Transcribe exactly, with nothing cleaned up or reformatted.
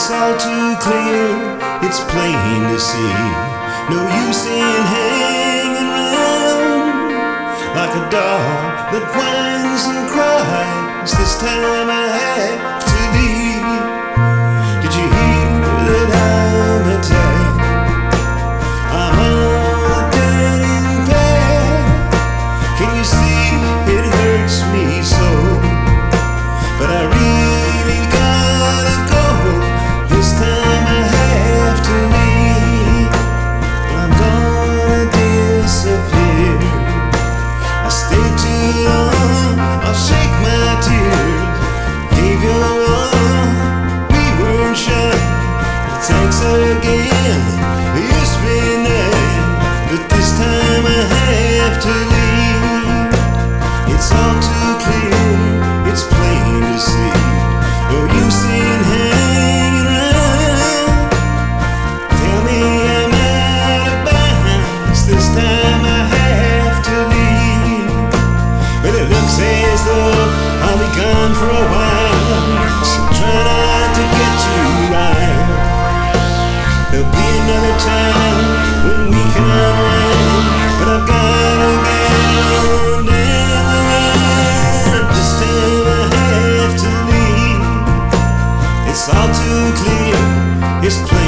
It's all too clear, it's plain to see. No use in hanging around like a dog that whines and cries. This time I have to leave. Did you hear that I'm attacked? I'm on a dead-end path. Can you see it hurts me so? But I really gotta go. This time I have to leave. I'm gonna disappear. I stayed too long, I'll shake my tears. Gave you all, we weren't sure. Thanks again, it's been there. But this time I have to leave. It's all too clear, it's plain to see. No use in hanging around. Tell me I'm out of bounds. This time I have to leave. But it looks as though I'll be gone for a while, so try not to get too wild. There'll be another time when we can unwind, but I've gotta get on down the line. This time I have to leave. It's all too clear, it's plain.